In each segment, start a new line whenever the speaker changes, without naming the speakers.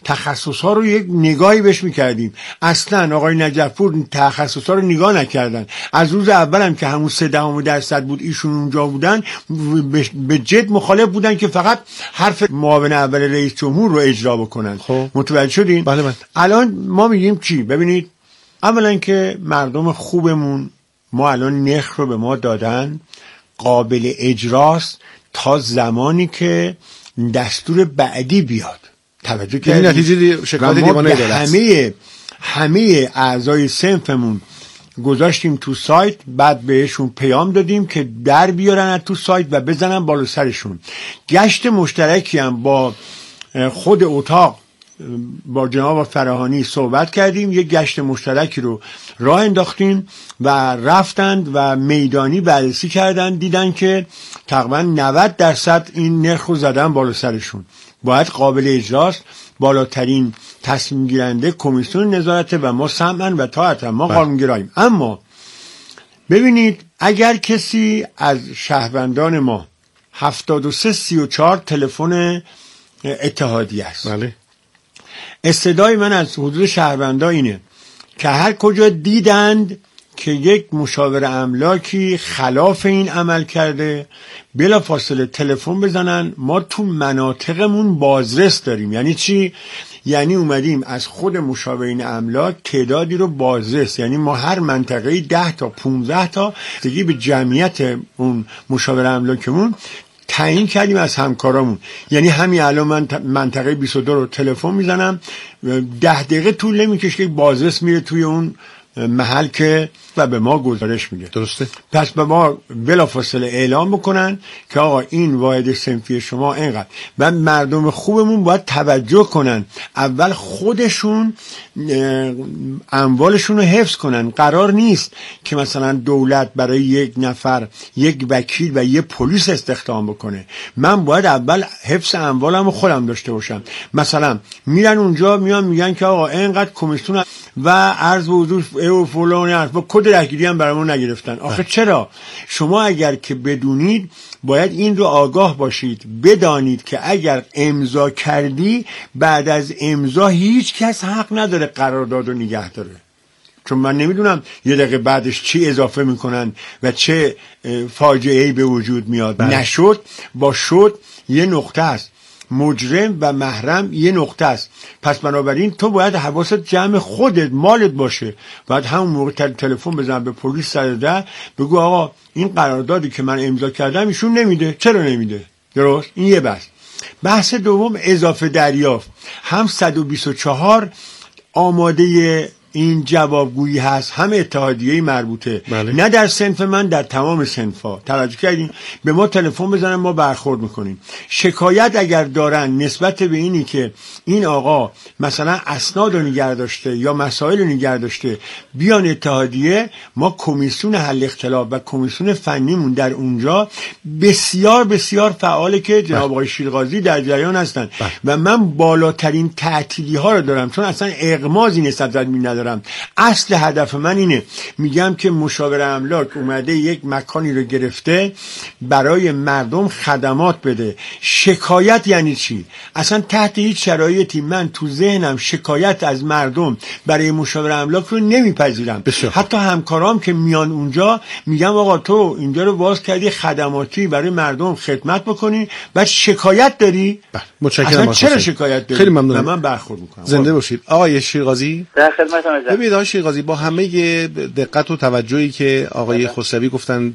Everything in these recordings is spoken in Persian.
تخصص‌ها رو یک نگاهی بهش می‌کردیم. اصلا آقای نجف‌پور تخصص‌ها رو نگاه نکردن. از روز اول هم که همون 0.3% بود ایشون اونجا بودن به جد مخالف بودن که فقط حرف معاون اول رئیس جمهور رو اجرا بکنن. متوجه شدین؟
بله.
الان ما میگیم چی؟ ببینید، اولا که مردم خوبمون ما الان نرخ رو به ما دادن، قابل اجراست تا زمانی که دستور بعدی بیاد. توجه کردید؟
نتیجه شکایت دیوان عدالت
همه اعضای صنفمون گذاشتیم تو سایت، بعد بهشون پیام دادیم که در بیارن از تو سایت و بزنن بالا سرشون. گشت مشترکی هم با خود اتاق با جناب فراهانی صحبت کردیم، یک گشت مشترکی رو راه انداختیم و رفتند و میدانی بررسی کردند، دیدن که تقریبا 90% این نرخ رو زدن بالا سرشون. باید قابل اجراست، بالاترین تصمیم گیرنده کمیسیون نظارت و ما سمعاً و طاعتاً ما قانونگراییم. اما ببینید، اگر کسی از شهروندان ما 7334 تلفن اتحادیه است،
بله،
استدای من از حضور شهروندا اینه که هر کجا دیدند که یک مشاور املاکی خلاف این عمل کرده بلا فاصله تلفن بزنن. ما تو مناطقمون بازرس داریم. یعنی چی؟ یعنی اومدیم از خود مشاورین املاک تعدادی رو بازرس، یعنی ما هر منطقه‌ای 10 تا 15 تا دیگه به جمعیت اون مشاور املاکمون تعیین کردیم از همکارامون. یعنی همین الان من منطقه 22 رو تلفن میزنم، 10 دقیقه طول نمیکشه که بازرس میره توی اون محل که و به ما گزارش میده.
درسته؟
پس به ما بلافاصله اعلام بکنن که آقا این واحد صنفی شما اینقدر. و مردم خوبمون باید توجه کنن، اول خودشون اموالشون رو حفظ کنن. قرار نیست که مثلا دولت برای یک نفر یک وکیل و یک پلیس استخدام بکنه. من باید اول حفظ اموالم رو خودم داشته باشم. مثلا میرن اونجا میگن که آقا اینقدر کمیسیون و عرض به حضور و فلان حرفا، کد رهگیری هم برامون نگرفتن. آخه چرا؟ شما اگر که بدونید باید این رو آگاه باشید، بدانید که اگر امضا کردی بعد از امضا هیچ کس حق نداره قرارداد رو نگه داره. چون من نمیدونم یه دقیقه بعدش چی اضافه میکنن و چه فاجعه‌ای به وجود میاد. نشد با شد یه نقطه است، مجرم و محرم یه نقطه است. پس بنابراین تو باید حواست جمع خودت مالت باشه. باید همون موقع تلفن بزن به پلیس 110 بگو آقا این قراردادی که من امضا کردم ایشون نمیده. چرا نمیده؟ درست؟ این یه بحث دوم اضافه دریافت. هم 124 آماده این جوابگویی هست، هم اتحادیه مربوطه.
بله.
نه در صنف من، در تمام صنف‌ها. توجه کردین؟ به ما تلفن بزنن ما برخورد میکنیم. شکایت اگر دارن نسبت به اینی که این آقا مثلا اسناد رو نگه داشته یا مسائل رو نگه داشته، بیان اتحادیه. ما کمیسیون حل اختلاف و کمیسیون فنیمون در اونجا بسیار بسیار فعاله که جناب آقای شیرغازی در جریان هستن. و من بالاترین تعطیلی ها رو دارم، چون اصلا اغمازی نسبت ندارم. اصل هدف من اینه، میگم که مشاور املاک اومده یک مکانی رو گرفته برای مردم خدمات بده. شکایت یعنی چی؟ اصلا تحت هیچ شرایطی من تو ذهنم شکایت از مردم برای مشاور املاک رو نمیپذیرم. حتی همکارام که میان اونجا میگم آقا تو اینجا رو باز کردی خدماتی برای مردم خدمت بکنی، بعد شکایت داری؟
متشکرم.
اصلا چرا شکایت داری؟
خیلی ممنونم.
من برخورد میکنم.
زنده باشید. آقای شیرغازی،
در خدمتتون هستم.
ببینید آقای شیرغازی، با همه دقت و توجهی که آقای خسروی گفتن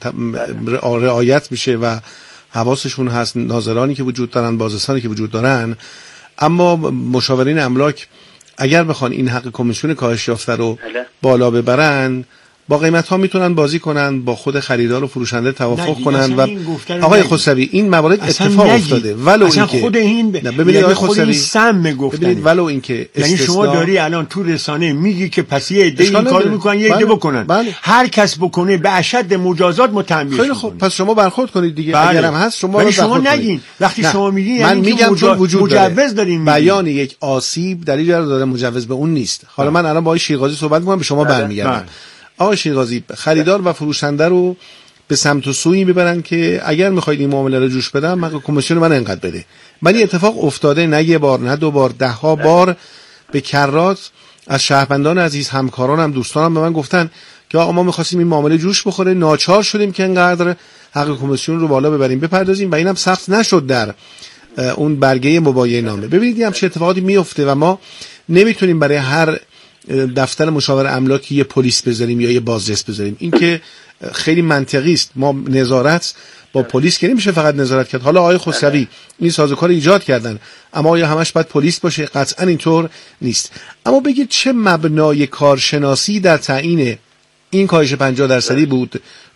رعایت میشه و حواسشون هست، ناظرانی که وجود دارن، بازرسانی که وجود دارن، اما مشاورین املاک اگر بخوان این حق کمیسیون کاهش یافته رو بالا ببرن، با قیمت ها میتونن بازی کنن، با خود خریدار و فروشنده توافق کنن. و آقای خسروی این موارد اتفاق افتاده، ولو اینکه
خود این
ببینید آقای خسروی
سم گفتن،
ولو اینکه
یعنی شما داری الان تو رسانه میگی که پس یه عده این کارو میکنن، یه عده بکنن. هر کس بکنه به اشد مجازات متنبیه.
خیلی خوب، پس شما برخورد کنید دیگه. اگرم هست شما
نگین. وقتی شما میگی
من میگم چون وجود
مجوز داریم،
بیان یک آسیب دلیل داره مجوز به اون نیست. حالا من الان با آقای شیرغازی صحبت میکنم، به شما برمیگردم. آقای شیرغازی، خریدار و فروشنده رو به سمت و سویی میبرن که اگر میخواید این معامله رو جوش بدم من کمیسیون من اینقدر بده. ولی اتفاق افتاده نه یه بار نه دو بار، 10 بار به کرات از شهروندان عزیز، همکارانم، دوستانم به من گفتن که آقا ما می‌خواستیم این معامله جوش بخوره، ناچار شدیم که اینقدر حق کمیسیون رو بالا ببریم بپردازیم و اینم سخت نشد در اون برگه مبایعه نامه. ببینید این همچین اتفاقاتی میفته و ما نمیتونیم برای هر دفتر مشاور املاک یه پلیس بذاریم یا یه بازرس بذاریم. این که خیلی منطقی است. ما نظارت با پلیس که نمیشه فقط نظارت کرد. حالا آقای خسروی این سازوکار ایجاد کردن، اما آیا همش باید پلیس باشه؟ قطعا اینطور نیست. اما بگید چه مبنای کارشناسی در تعیین این کاهش 50% بود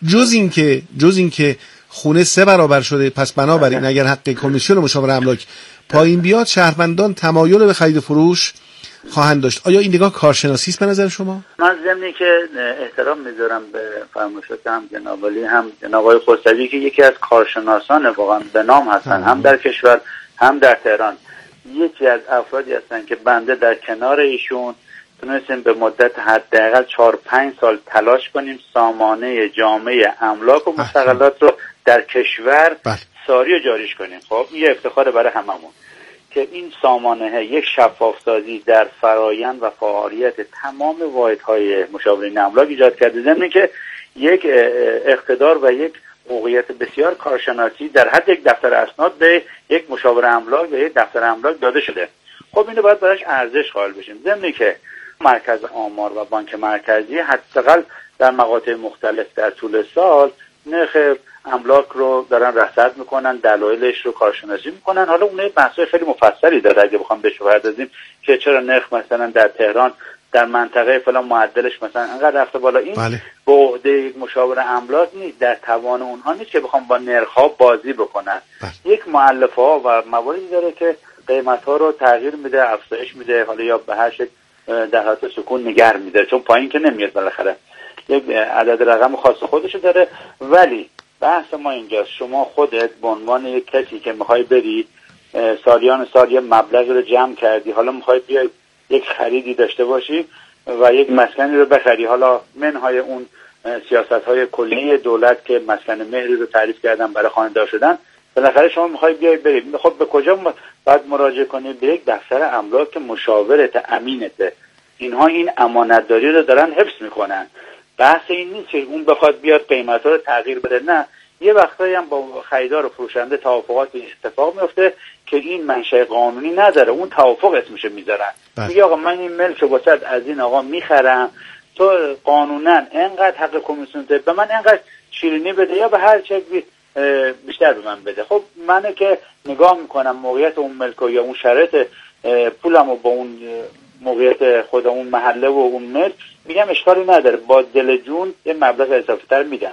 جز اینکه خونه 3 برابر شده؟ پس بنابراین اگر حق کمیسیون مشاور املاک پایین بیاد شهروندان تمایل به خرید و فروش خواهند داشت. آیا این نگاه کارشناسی است به نظر شما؟
من ضمنی که احترام میذارم به فرمایشات هم جناب علی هم جناب آقای خسروی که یکی از کارشناسان واقعا به نام هستن هم در کشور هم در تهران، یکی از افرادی هستن که بنده در کنار ایشون تونستیم به مدت حداقل 4-5 سال تلاش کنیم سامانه جامعه املاک و مستقلات رو در کشور ساری و جاریش کنیم. خب یه افتخار برای هممون که این سامانه یک شفافسازی در فرایند و فعالیت تمام واحدهای مشاورین املاک ایجاد کرده، ضمن که یک اقتدار و یک موقعیت بسیار کارشناسی در حد یک دفتر اسناد به یک مشاور املاک و یک دفتر املاک داده شده. خب اینو باید براش ارزش قائل بشیم، ضمن که مرکز آمار و بانک مرکزی حداقل در مقاطع مختلف در طول سال نرخ املاک رو دارن رصد میکنن، دلایلش رو کارشناسی میکنن. حالا اون بحثای خیلی مفصلی داره اگه بخوام بهش بپردازیم که چرا نرخ مثلا در تهران در منطقه فلان معدلش مثلا انقدر رفته بالا. این به عهده یک مشاور املاک نیست، در توان اونها نیست که بخوام با نرخ‌ها بازی بکنن. یک مؤلفه‌ها و مواردی داره که قیمت‌ها رو تغییر میده، افزایش میده، حالا یا به هر شکل در حالت سکون نگه میده، چون پایین که نمیاد بالاخره یک عدد رقم خاص خودشو داره. ولی بحث ما اینجاست شما خودت به عنوان یک کسی که میخوای بری سالیان سال یه مبلغی رو جمع کردی، حالا میخوای بیای یک خریدی داشته باشی و یک مسکنی رو بخری، حالا منهای اون سیاست‌های کلی دولت که مسکن مهری رو تعریف کردن برای خانه‌دار شدن، بالاخره شما میخوای بیای بری، خب به کجا باید مراجعه کنی؟ به یک دفتر املاک که مشاورت، امینته. اینها این امانتداری رو دارن حفظ میکنن. بحث این نیست که اون بخواد بیاد قیمت‌ها رو تغییر بده، نه. یه وقتایی هم با خریدار و فروشنده توافقات اتفاق میفته که این منشأ قانونی نداره، اون توافق اسمش میذارن. میگه آقا من این ملک رو واسه از این آقا میخرم، تو قانونا اینقدر حق کمیسیون به من اینقدر شیرینی بده یا به هر چیزی بیشتر به من بده. خب منه که نگاه میکنم موقعیت اون ملک یا اون شرط پولمو با اون موقعیت خود اون محله و اون ملک میگم اشکالی نداره، با دل جون یه مبلغ اضافه تر میدن.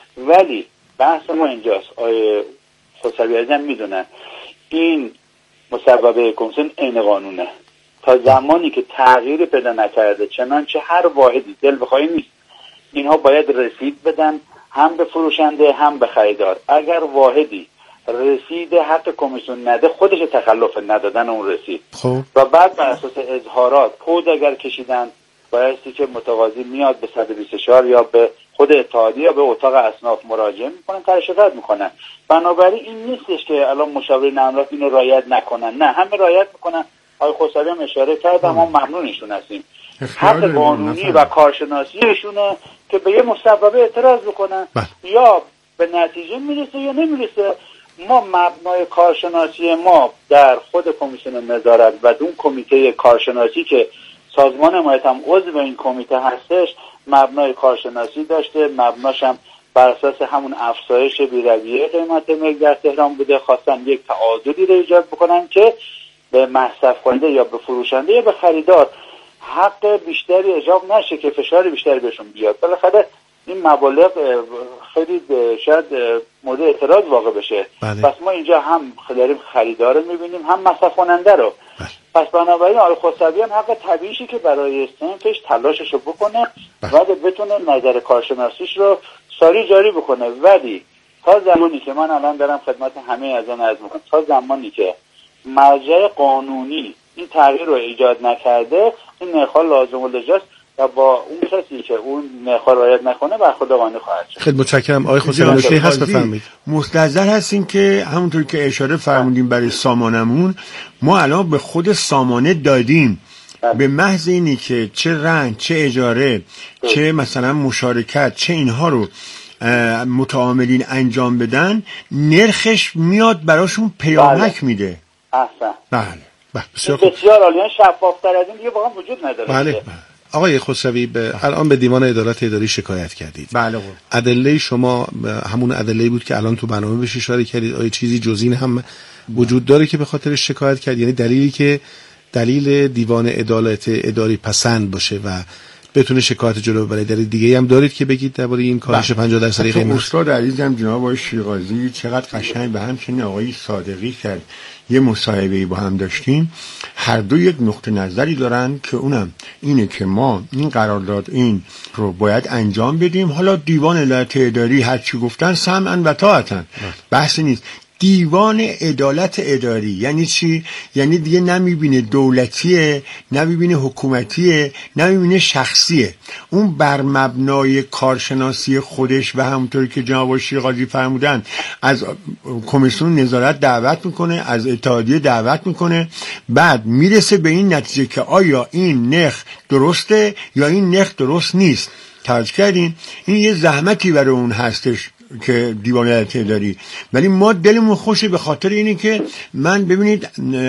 ولی بحث ما اینجاست، آیه خسروی عزیزم میدونن این مسببه کمیسیون عین قانونه. تا زمانی که تغییر پیدا نکرده چنانچه هر واحدی دل بخوای نیست، اینها باید رسید بدن هم به فروشنده هم به خریدار. اگر واحدی رسید حق کمیسیون نده خودش تخلف ندادن اون رسید و بعد بر اساس اظهارات کد اگر کشیدن بایستی که متقاضی میاد به 124 یا به خود اتحادیه یا به اتاق اصناف مراجعه میکنن، ترشحات میکنن. بنابراین این نیستش که الان مشاورین املاک اینو رعایت نکنن، نه، همه رعایت میکنن. آقای خسروی هم اشاره کرد، ما ممنونشون هستیم. حق قانونی و کارشناسیشونه که به یه مسببه اعتراض بکنن یا به نتیجه میرسه یا نمیرسه. ما مبنای کارشناسی ما در خود کمیسیون نظارت و اون کمیته کارشناسی که سازمان حمایت هم عضو این کمیته هستش مبنای کارشناسی داشته، مبناش هم بر اساس همون افزایش بی‌رویه قیمت ملک در تهران بوده. خواستن یک تعادلی رو ایجاد بکنن که به مصرف کننده یا به فروشنده یا به خریدار حق بیشتری ایجاب نشه که فشار بیشتری بهشون بیاد. بالاخره این مبالغ خیلی شاید مورد اعتراض واقع بشه. پس ما اینجا هم داریم خریدار رو میبینیم هم مصرف کننده رو. پس بنابراین آقای خسروی هم حق طبیعیشه که برای صنفش تلاشش رو بکنه و بتونه نظر کارشناسیش رو ساری جاری بکنه. ولی تا زمانی که من الان دارم خدمت همه از آن عرض میکنم، تا زمانی که مرجع قانونی این تغییر رو ایجاد نکرده این نرخ‌ها لازم و لجاست و با اون کسی که اون رعایت نکنه برخورد قانونی خواهد شد.
خیلی متشکرم. آقای خسروی نکته‌ای هست بفرمایید.
مستحضر هستین که همونطور که اشاره فرمودیم برای سامانمون، ما الان به خود سامانه دادیم به محض اینی که چه رهن، چه اجاره، چه مثلا مشارکت، چه اینها رو متعاملین انجام بدن، نرخش میاد براشون پیامک میده.
احسن.
بله.
بسیار عالی. شفافتر از این دیگه واقعا وجود نداره.
بله. آقای خسروی الان به دیوان عدالت اداری شکایت کردید.
بله.
ادله شما همون ادله‌ای بود که الان تو برنامه بهش اشاره کردید. آیا چیزی جز این هم وجود داره که به خاطر شکایت کرد؟ یعنی دلیلی که دلیل دیوان عدالت اداری پسند باشه و بتونه شکایت جلو ببره، دلیل دیگه هم دارید که بگید درباره این کاهش 50% قیمت؟
استاد عزیزم جناب آقای شیرازی چقدر قشنگ و همچنین آقای صادقی کرد. یه مصاحبه‌ای با هم داشتیم، هر دو یک نقطه نظری دارن که اونم اینه که ما این قرارداد این رو باید انجام بدیم. حالا دیوان عدالت اداری هر چی گفتن سمعا و طاعتا، بحثی نیست. دیوان عدالت اداری یعنی چی؟ یعنی دیگه نمیبینه دولتیه، نمیبینه حکومتیه، نمیبینه شخصیه. اون بر مبنای کارشناسی خودش و همونطوری که جناب شیرازی فرمودن از کمیسیون نظارت دعوت میکنه، از اتحادیه دعوت میکنه، بعد میرسه به این نتیجه که آیا این نرخ درسته یا این نرخ درست نیست. توجه کردین؟ این یه زحمتی برای اون هستش که دیوان عدالت اداری، ولی ما دلمون خوشه به خاطر اینه که من ببینید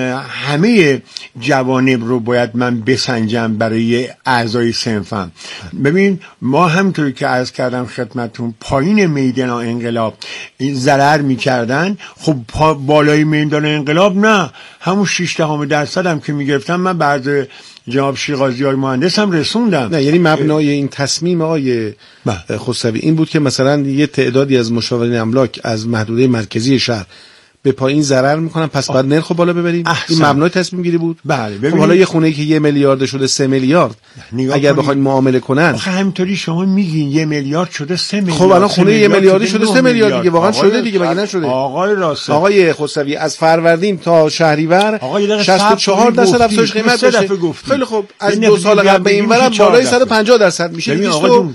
همه جوانب رو باید من بسنجم برای اعضای صنفم. ببین ما همونطوری که عرض کردم خدمتتون پایین میدان انقلاب این ضرر میکردن، خب بالای میدان انقلاب نه، همون 6% هم که میگرفتم من بعد جناب شیرازی های مهندس هم رسوندم.
نه یعنی مبنای این تصمیم آقای خسروی این بود که مثلا یه تعدادی از مشاورین املاک از محدوده مرکزی شهر به پایین ضرر میکنن، پس بعد نرخو بالا ببریم. این مبنای تصمیم گیری بود.
بله.
خب حالا یه خونه‌ای که 1 میلیارد شده 3 میلیارد اگر بخواید معامله کنن،
آخه همینطوری شما میگین 1 میلیارد شده 3 میلیارد.
خب الان خونه 1 میلیاردی شده 3 میلیارد دیگه، واقعا شده دیگه، مگه نشده؟ آقای خسروی از فروردین تا شهریور 64% افزایش قیمت داشته. خیلی خوب، از 2 سال قبل به این ورم بالای 150% میشه،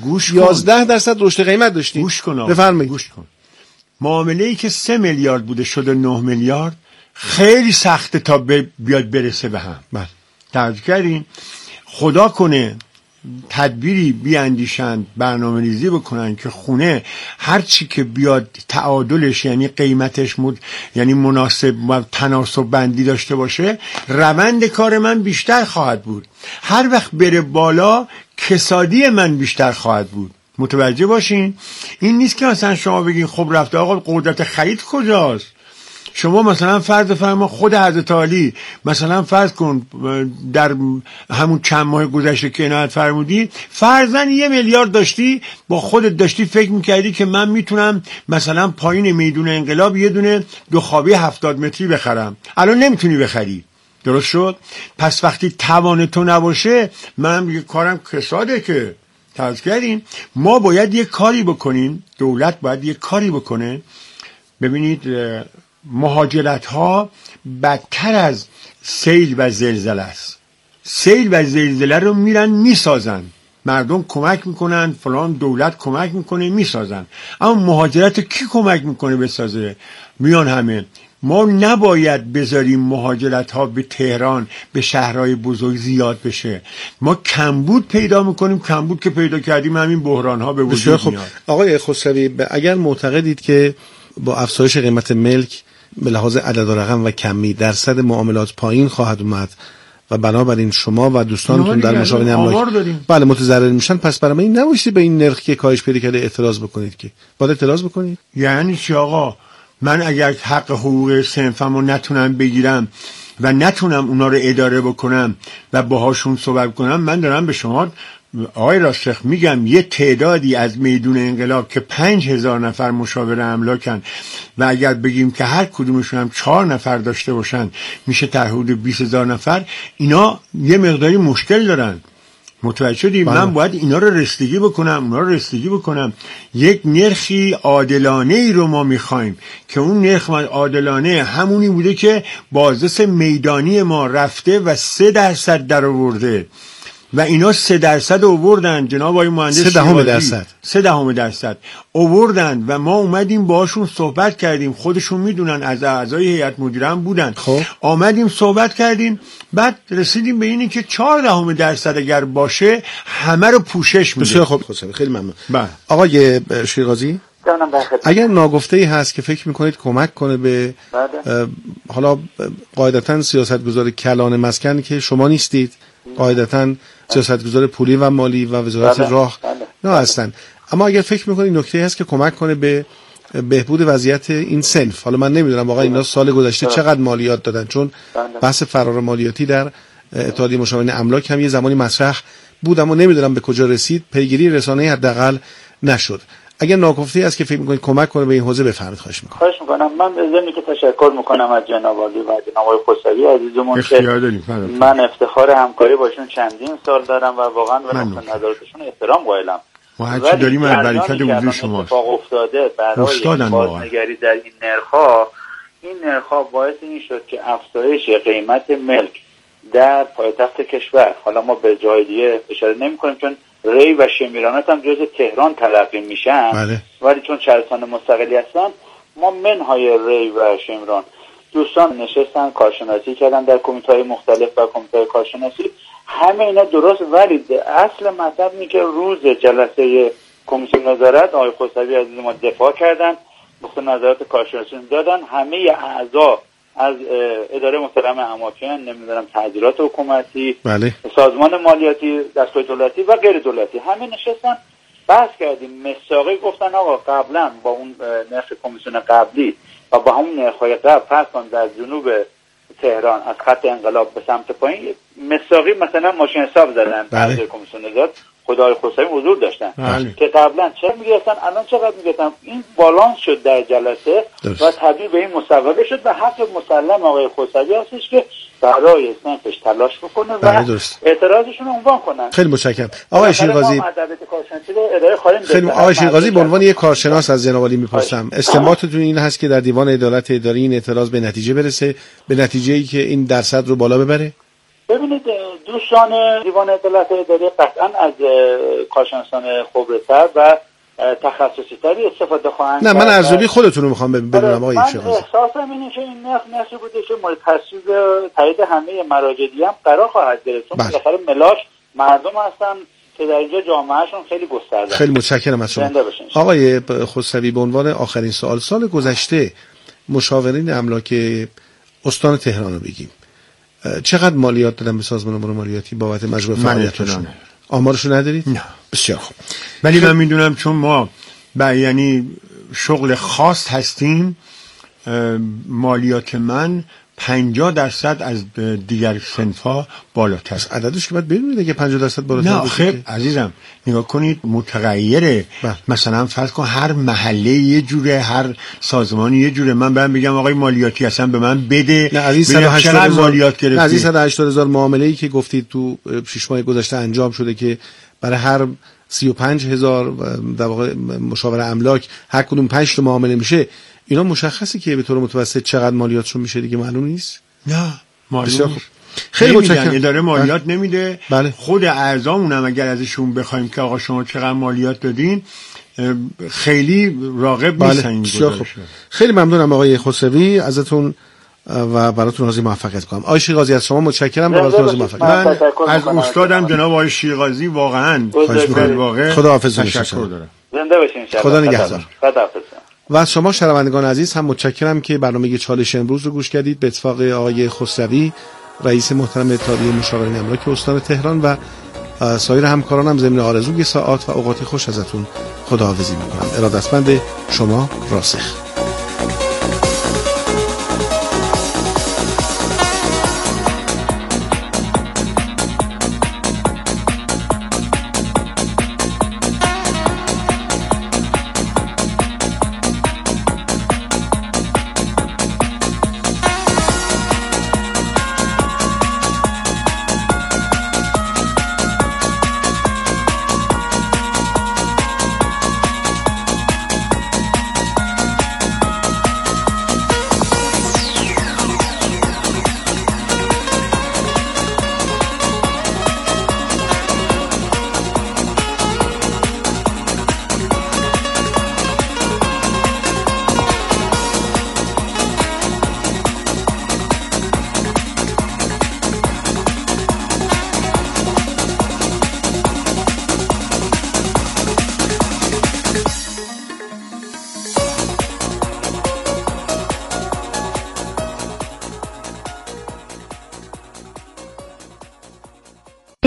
11% رشد قیمت داشتیم. بفرمایید.
معامله‌ای که 3 میلیارد بوده شده 9 میلیارد، خیلی سخته تا بیاد برسه به هم.
بله.
توجه کردین؟ خدا کنه تدبیری بیاندیشند، برنامه ریزی بکنن که خونه هر چی که بیاد تعادلش یعنی قیمتش یعنی مناسب و تناسب بندی داشته باشه، روند کار من بیشتر خواهد بود. هر وقت بره بالا کسادی من بیشتر خواهد بود. متوجه باشین؟ این نیست که مثلا شما بگین خب رفته آقا قدرت خرید کجاست؟ شما مثلا فرض فرما خود حضرت علی مثلا فرض کن در همون چند ماه گذشته که عنایت فرمودی فرضاً 1 میلیارد داشتی، با خودت داشتی فکر میکردی که من میتونم مثلا پایین میدون انقلاب یه دونه 2 خوابه 70 متری بخرم، الان نمیتونی بخری. درست شد؟ پس وقتی توان تو نباشه منم دیگه کارم کساده که توجه کردین. ما باید یه کاری بکنیم، دولت باید یه کاری بکنه. ببینید مهاجرت ها بدتر از سیل و زلزله است. سیل و زلزله رو میرن میسازن، مردم کمک میکنن، فلان دولت کمک میکنه میسازن، اما مهاجرت کی کمک میکنه بسازه؟ میان همه. ما نباید بذاریم مهاجرت ها به تهران به شهرهای بزرگ زیاد بشه. ما کمبود پیدا میکنیم، کمبود که پیدا کردیم همین بحران ها به وجود میاد.
آقای خسروی اگر معتقدید که با افزایش قیمت ملک به لحاظ عدد و رقم و کمی درصد معاملات پایین خواهد اومد و بنابراین شما و دوستانتون در مشاورین املاک بله متضرر میشن، پس برای من نبایستی به این نرخ که کاهش پیدا کرده اعتراض بکنید، که باید اعتراض بکنید.
یعنی چی آقا؟ من اگر حق حقوق صنفمو نتونم بگیرم و نتونم اونا رو اداره بکنم و باهاشون صحبت کنم، من دارم به شما آقای راسخ میگم یه تعدادی از میدون انقلاب که 5000 نفر مشاور املاکن و اگر بگیم که هر کدومشون هم 4 نفر داشته باشن میشه تا حدود 20000 نفر، اینا یه مقداری مشکل دارن. متوجه شدی؟ من باید اینا رو رسیدگی بکنم، اونا رو رسیدگی بکنم. یک نرخی عادلانه ای رو ما میخوایم که اون نرخ عادلانه همونی بوده که بازرس میدانی ما رفته و 3% در آورده. و اینا 3% آوردن جناب آقای مهندس
0.3%.
0.3% آوردن و ما اومدیم باهاشون صحبت کردیم، خودشون میدونن، از اعضای هیئت مدیره هم بودن.
خب
آمدیم صحبت کردیم، بعد رسیدیم به اینی که 0.4% اگر باشه همه رو پوشش میده.
بسیار خوب خسروی، خیلی ممنون.
بله.
آقای شیرغازی، اگر ناگفته‌ای هست که فکر میکنید کمک کنه به حالا قاعدتاً سیاستگزار کلان مسکن که شما نیستید، قاعدتاً سیاستگزار پولی و مالی و وزارت راه نه هستن، اما اگر فکر میکنید نکته‌ای هست که کمک کنه به بهبود وضعیت این صنف، حالا من نمیدونم واقعا اینا سال گذشته چقدر مالیات دادن، چون بحث فرار مالیاتی در اتحادیه مشاورین املاک هم یه زمانی مطرح بود اما نمیدونم به کجا رسید، پیگیری رسانه‌ای حداقل نشد. اگر ناگفته‌ای است که فکر می‌کنید کمک کنه به این حوزه بفرمایید. خواهش می‌کنم.
من به ضمن که تشکر می‌کنم از جناب عالی و جناب آقای خسروی عزیزمون که من افتخار همکاری باشون چندین سال دارم و واقعا به نظراتشون احترام قائلم.
ما هرچی داریم از برکت وجود شماست.
اتفاق افتاده برای بازنگری در این نرخ‌ها باعث این شد که افزایش قیمت ملک در پایتخت کشور، حالا ما به جای دیگه اشاره نمی‌کنیم چون ری و شمیرانات هم جز تهران تلقی میشن، ولی چون شهرستان مستقلی هستن ما منهای ری و شمیران دوستان نشستن کارشناسی کردن در کمیته‌های مختلف و کمیته کارشناسی، همه اینا درست، ولی اصل مطلب اینه که روز جلسه کمیسیون نظارت آقای خسروی عزیز ما دفاع کردن، گفت نظارت کارشناسی دادن، همه اعضا از اداره محترم اماکن، نمیدونم تعدیلات حکومتی، سازمان مالیاتی، دستگاه دولتی و غیر دولتی، همه نشستن بحث کردیم. مساقی گفتن آقا قبلا با اون نرخ کمیسیون قبلی و با همون نرخ‌های قبل فرض کن در جنوب تهران از خط انقلاب به سمت پایین مساقی مثلا ماشین حساب زدن از کمیسیون نظارت، خدای خسروی حضور داشتن که قبلا چه میگرفتن الان چقدر میگرفتن، این بالانس شد در جلسه و تبدیل به این مصوبه شد و حق مسلم آقای خسروی هستش که برای صنفش تلاش بکنه و اعتراضشون رو عنوان کنن.
خیلی متشکرم آقای شیرغازی. خیلی آقای شیرغازی، به عنوان یک کارشناس از جناب عالی میپرسم، استنباطتون این هست که در دیوان عدالت اداری این اعتراض به نتیجه برسه، به نتیجه‌ای که این درصد رو بالا ببره؟
ببینید دوستان دیوان عدالت اداری قطعا از کارشناسان خبره‌تر و تخصصی تری استفاده خواهند.
نه من ارزیابی خودتون رو میخوام بدونم آقای شیرغازی.
من احساسم اینه که این نرخی بوده که مورد تصویب تایید همه مراجع دیگه هم قرار خواهد گرفت، چون بالاخره ملاک مردم هستن که در اینجا جامعهشون خیلی گسترده.
خیلی متشکرم از شما آقای خسروی. به عنوان آخرین سال گذشته مشاورین املاک استان تهران رو بگیم چقدر مالیات دادن به سازمان امور مالیاتی بابت مجموع فعالیتشون؟ آمارشو ندارید؟
نه.
بسیار خوب.
ولی من میدونم چون ما یعنی شغل خاص هستیم، مالیات من 50% از دیگر صنف‌ها بالاتر است.
عددش که باید ببینید که 50% بالاتر.
نه خب عزیزم نگاه کنید متغیره. مثلا فرض کن هر محله یه جوره، هر سازمانی یه جوره. من برام بگم آقای مالیاتی اصلا به من بده،
نه عزیز 180,000 مالیات گرفتی. نه عزیز 180,000 معامله‌ای که گفتید تو 6 ماه گذشته انجام شده که برای هر 35,000 در واقع مشاور املاک هر کدوم 5 تا معامله میشه، اینا مشخصه که به طور متوسط چقدر مالیاتشون میشه دیگه معلوم نیست.
نه معلوم.
خیلی متشکرم.
اداره مالیات نمیده. خود اعضامون هم اگر ازشون بخوایم که آقا شما چقدر مالیات دادین خیلی راغب نیستن این گزارش.
خیلی ممنونم آقای خسروی ازتون و براتون آرزوی موفقیت کنم. آقای شیرغازی از شما متشکرم، براتون آرزوی موفقیت.
من از استادم جناب آقای شیرغازی واقعا
خداحافظ.
تشکر دارم.
زنده باشین.
خدا نگهدار.
خداحافظ.
و از شما شنوندگان عزیز هم متشکرم که برنامه چالش امروز رو گوش کردید. به اتفاق آقای خسروی رئیس محترم اتحادیه مشاورین املاک استان تهران و سایر همکارانم ضمن آرزوی ساعات و اوقات خوش ازتون خداحافظی می‌کنم. ارادتمند شما راسخ.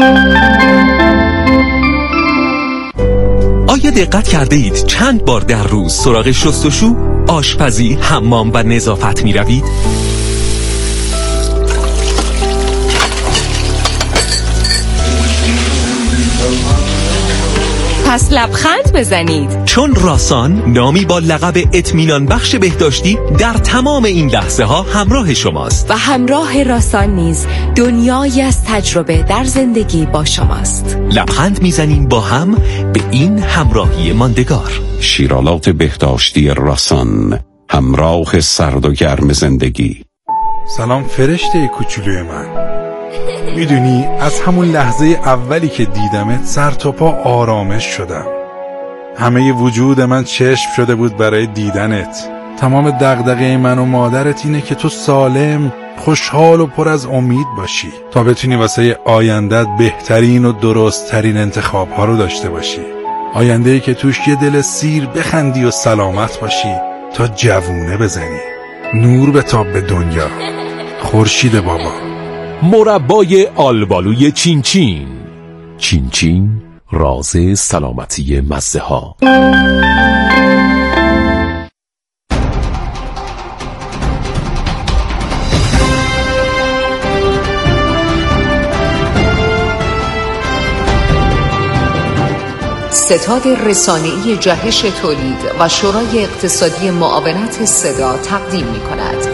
آیا دقت کرده اید چند بار در روز سراغ شستشو، آشپزی، حمام و نظافت می روید؟
پس لبخند بزنید، چون
راسان نامی با لقب اطمینان بخش بهداشتی در تمام این لحظه ها همراه شماست
و همراه راسان نیز دنیایی از تجربه در زندگی با شماست.
لبخند میزنیم با هم به این همراهی ماندگار.
شیرالات بهداشتی راسان، همراه سرد و گرم زندگی.
سلام فرشته کوچولوی من. میدونی از همون لحظه اولی که دیدمت سر تا پا آرامش شدم. همه وجود من چشم شده بود برای دیدنت. تمام دغدغه من و مادرت اینه که تو سالم، خوشحال و پر از امید باشی تا بتونی واسه آیندت بهترین و درستترین انتخاب ها رو داشته باشی. آینده‌ای که توش یه دل سیر بخندی و سلامت باشی تا جوونه بزنی. نور بتاب به دنیا. خورشید بابا.
مربای آلبالوی چین چین. چین چین، راز سلامتی مزه ها.
ستاد رسانه‌ای جهش تولید و شورای اقتصادی معاونت صدا تقدیم می‌کند.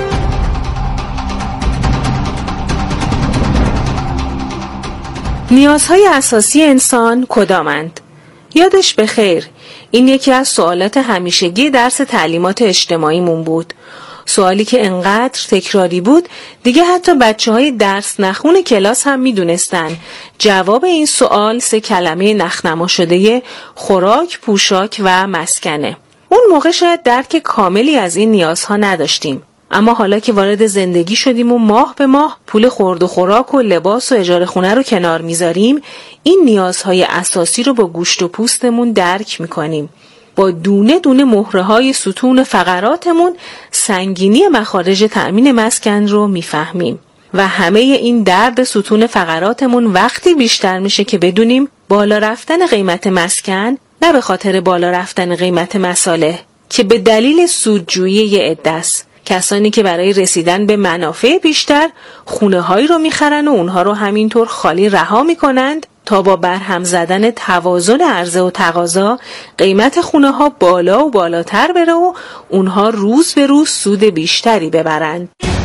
نیازهای اساسی انسان کدامند؟ یادش بخیر، این یکی از سوالات همیشگی درس تعلیمات اجتماعیمون بود. سوالی که انقدر تکراری بود دیگه حتی بچه‌های درس نخون کلاس هم میدونستن جواب این سوال 3 کلمه نخنما شده خوراک، پوشاک و مسکنه. اون موقع شاید درک کاملی از این نیازها نداشتیم، اما حالا که وارد زندگی شدیم و ماه به ماه پول خورد و خوراک و لباس و اجاره خونه رو کنار میذاریم، این نیازهای اساسی رو با گوشت و پوستمون درک میکنیم. با دونه دونه مهره‌های ستون فقراتمون سنگینی مخارج تأمین مسکن رو میفهمیم و همه این درد ستون فقراتمون وقتی بیشتر میشه که بدونیم بالا رفتن قیمت مسکن نه به خاطر بالا رفتن قیمت مصالح، که به دلیل سودجویی یه عده است. کسانی که برای رسیدن به منافع بیشتر خونه‌هایی رو میخرن و اونها رو همینطور خالی رها میکنند تا با برهم زدن توازن عرضه و تقاضا قیمت خونه‌ها بالا و بالاتر بره و اونها روز به روز سود بیشتری ببرند.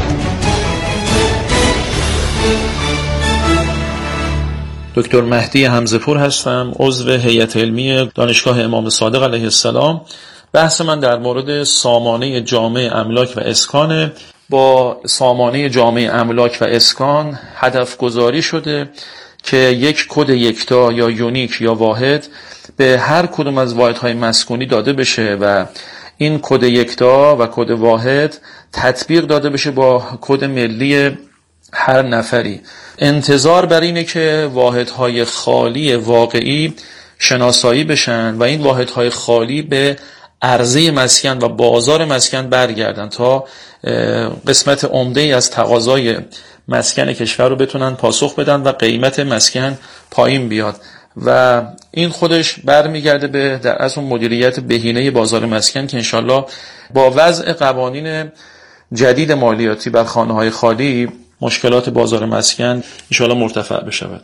دکتر مهدی حمزه‌پور هستم، عضو هیئت علمی دانشگاه امام صادق علیه السلام. بحث من در مورد سامانه جامع املاک و اسکان. با سامانه جامع املاک و اسکان هدف گذاری شده که یک کد یکتا یا یونیک یا واحد به هر کدوم از واحدهای مسکونی داده بشه و این کد یکتا و کد واحد تطبیق داده بشه با کد ملی هر نفری. انتظار بر اینه که واحدهای خالی واقعی شناسایی بشن و این واحدهای خالی به عرضه مسکن و بازار مسکن برگردن تا قسمت عمده‌ای از تقاضای مسکن کشور رو بتونن پاسخ بدن و قیمت مسکن پایین بیاد و این خودش برمیگرده به در اصل مدیریت بهینه بازار مسکن که انشالله با وضع قوانین جدید مالیاتی بر خانه‌های خالی مشکلات بازار مسکن انشالله مرتفع بشود.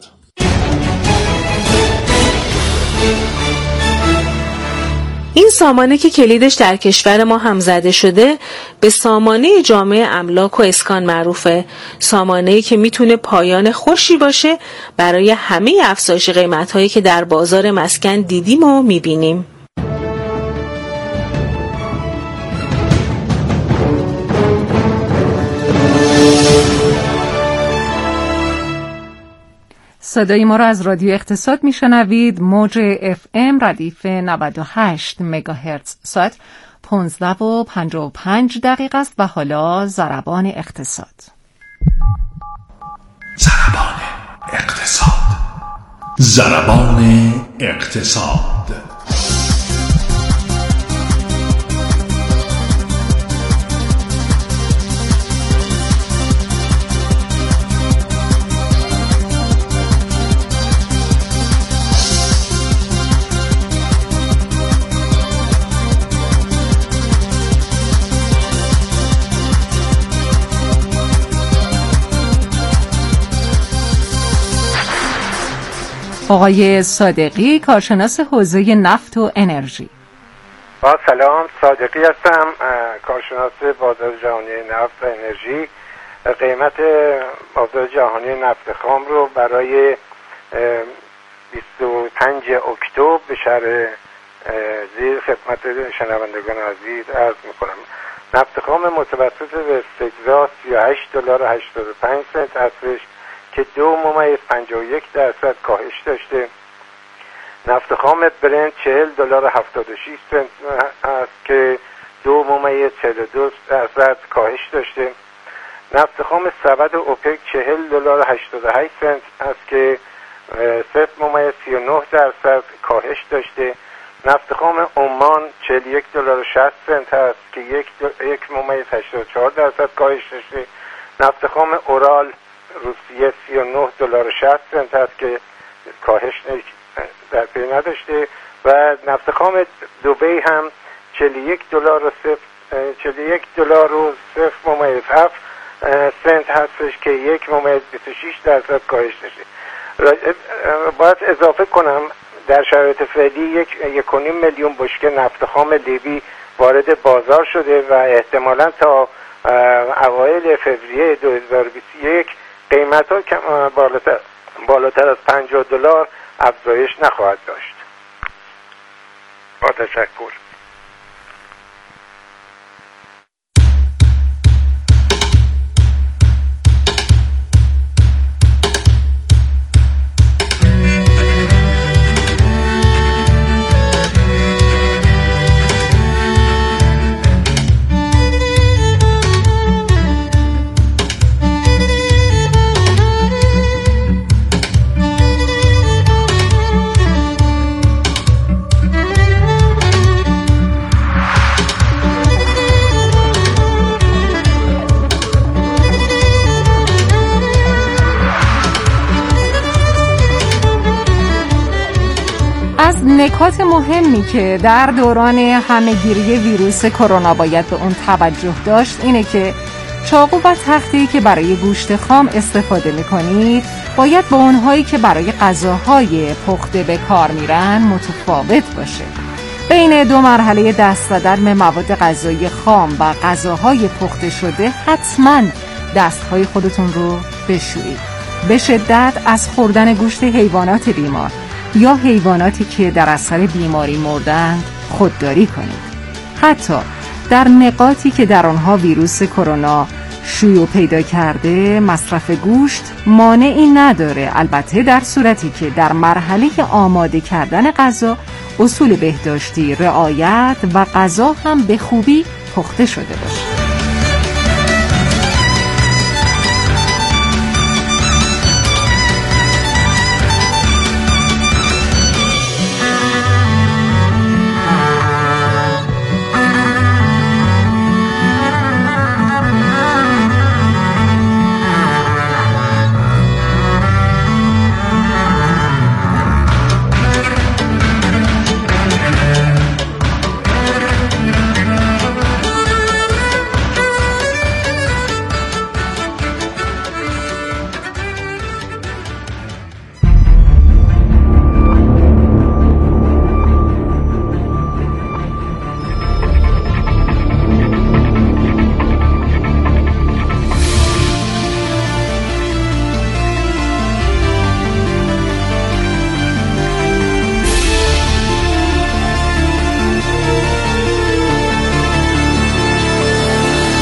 این سامانه که کلیدش در کشور ما هم زده شده به سامانه جامع املاک و اسکان معروفه. سامانه‌ای که میتونه پایان خوشی باشه برای همه افزایش قیمت‌هایی که در بازار مسکن دیدیم و میبینیم.
صدای ما را از رادیو اقتصاد میشنوید. موج FM ردیف 98 مگاهرتز. ساعت 15:55 است و حالا ضربان اقتصاد.
ضربان اقتصاد. ضربان اقتصاد.
آقای صادقی، کارشناس حوزه نفت و انرژی.
با سلام، صادقی هستم، کارشناس بازار جهانی نفت و انرژی. قیمت بازار جهانی نفت خام رو برای 25 اکتبر به شرح زیر خدمت شنوندگان عزیز عرض میکنم. نفت خام متوسط وست تگزاس $38.85 هستش که 2.51% کاهش داشته. نفت خام برنت $40.76 است که 2.42% کاهش داشته. نفت خام سبد اوپک $40.88 است که 0.39% کاهش داشته. نفت خام عمان $41.60 است که 1.84% کاهش داشته. نفت خام اورال روسیه $39.60 است که کاهش در پی نداشته و نفت خام دبی هم $41.07 هستش که 1.26% کاهش داشته. باید اضافه کنم در شرایط فعلی 1.5 میلیون بشکه نفت خام لیبی وارد بازار شده و احتمالاً تا اوایل فوریه 2021 قیمت‌ها بالاتر از $50 افزایش نخواهد داشت. با تشکر.
نکات مهمی که در دوران همهگیری ویروس کرونا باید به اون توجه داشت اینه که چاقو و تختی که برای گوشت خام استفاده می‌کنید باید با اونهایی که برای غذاهای پخته به کار میرن متفاوت باشه. بین دو مرحله دست زدن به مواد غذایی خام و غذاهای پخته شده حتما دستهای خودتون رو بشویید. به شدت از خوردن گوشت حیوانات بیمار یا حیواناتی که در اثر بیماری مردند خودداری کنید. حتی در نقاطی که در آنها ویروس کرونا شیوع پیدا کرده مصرف گوشت مانعی نداره، البته در صورتی که در مرحله آماده کردن غذا اصول بهداشتی رعایت و غذا هم به خوبی پخته شده باشه.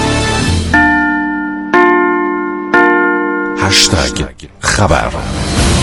خبر